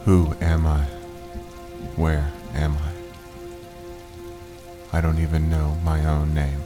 Who am I? Where am I? I don't even know my own name.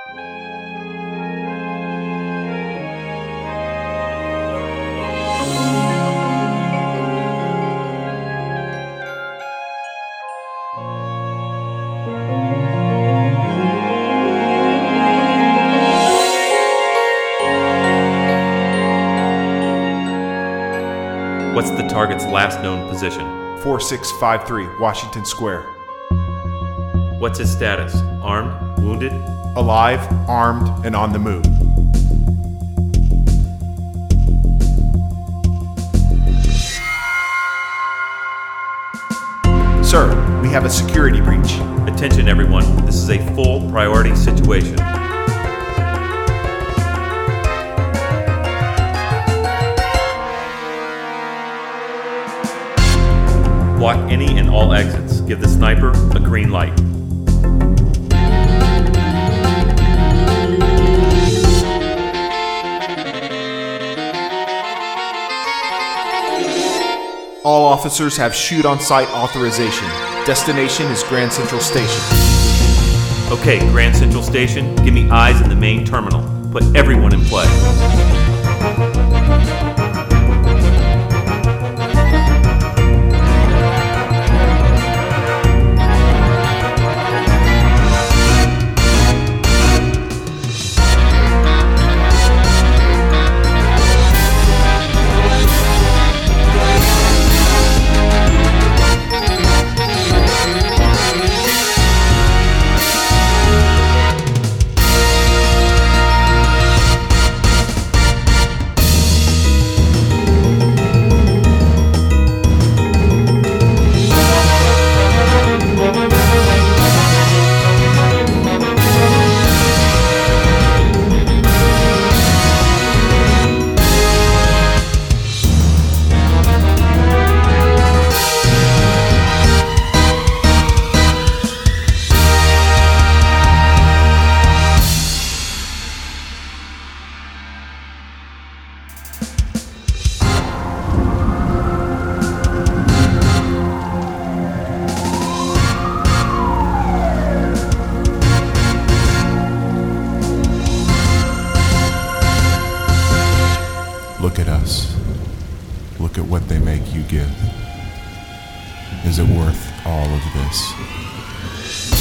What's the target's last known position? 4653 Washington Square. What's his status? Armed? Wounded? Alive, armed, and on the move. Sir, we have a security breach. Attention everyone, this is a full priority situation. Block any and all exits. Give the sniper a green light. All officers have shoot-on-sight authorization. Destination is Grand Central Station. Okay, Grand Central Station, give me eyes in the main terminal. Put everyone in play. Look at us. Look at what they make you give. Is it worth all of this?